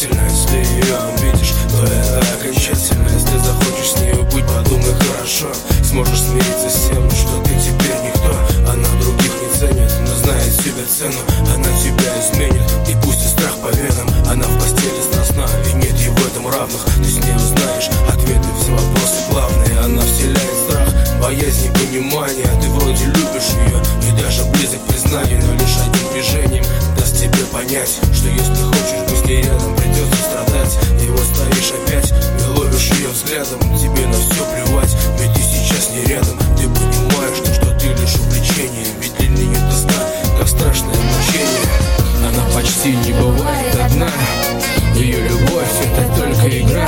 привлекательна. Если ее видишь, то это окончательно. Если захочешь с нею быть, подумай хорошо. Сможешь смириться с тем, что ты теперь никто. Она других не ценит, но знает себе цену. Она тебя изменит, и пусть и страх по венам. Она в постели страстна, и нет ей в этом равных. Ты с ней узнаешь ответы, все вопросы главные. Она вселяет страх, боязнь и понимание. Ты вроде любишь ее, и даже близок к признанию, но лишь одним движением даст тебе понять, что если хочешь быть с ней рядом, придется страдать. И вот стоишь опять и ловишь ее взглядом. Тебе на все плевать, ведь ты сейчас не рядом. Ты понимаешь, что ты лишь увлечение, ведь для нее тоска, как страшное мучение. Она почти не бывает одна, ее любовь — это только игра.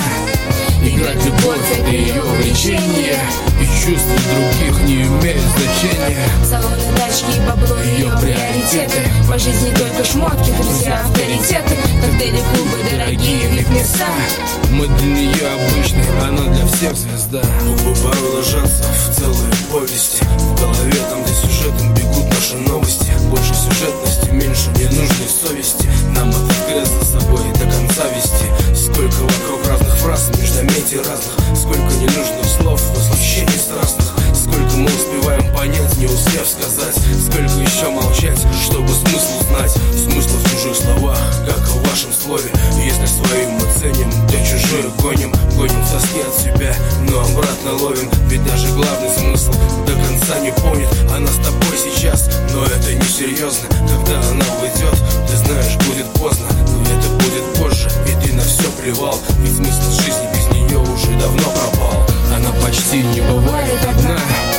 Играть любовь — это ее увлечение, и чувства других не имеют значения. Салоны, тачки и бабло — ее приоритеты. По жизни только шмотки, друзья, авторитеты. Коктейли, клубы, дорогие вип-места. Мы для нее обычные, она для всех звезда. Губы порой ложатся в целые повести. В голове там за сюжетом бегут наши новости. Больше сюжетности, меньше ненужной совести. Нам этот крест за собой до конца вести. Сколько вокруг разных фраз, междометий разных. Сколько ненужных слов, возмущений страстных. Сколько мы успеваем понять, не успев сказать. Сколько еще молчать, чтобы смысл знать. Смысл в чужих словах, как и в вашем слове. Если своим мы ценим, то чужое гоним. Гоним в тоске от себя, но обратно ловим. Ведь даже главный смысл до конца не понят. Она с тобой сейчас, но это не серьезно. Когда она уйдет, ты знаешь, будет поздно. Но это будет позже, и ты на все плевал. Ведь смысл жизни без нее уже давно пропал. Она почти не бывает одна,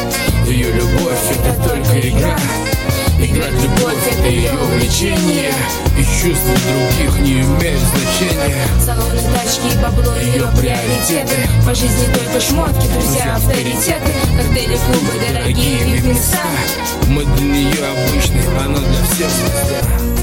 ее любовь — это только игра. Играть любовь — это ее увлечение, и чувства других не имеют значения. Салоны, тачки и бабло — ее приоритеты. По жизни только шмотки, друзья, авторитеты. Коктейли, клубы, дорогие вип-места. Мы для нее обычные, она для всех звезда.